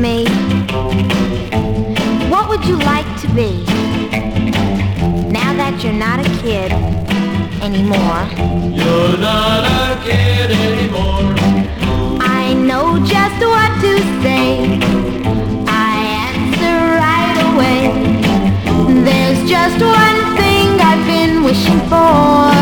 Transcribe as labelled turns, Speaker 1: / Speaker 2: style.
Speaker 1: me, what would you like to be? Now that you're not a kid anymore.
Speaker 2: You're not a kid anymore.
Speaker 1: I know just what to say. I answer right away. There's just one thing I've been wishing for.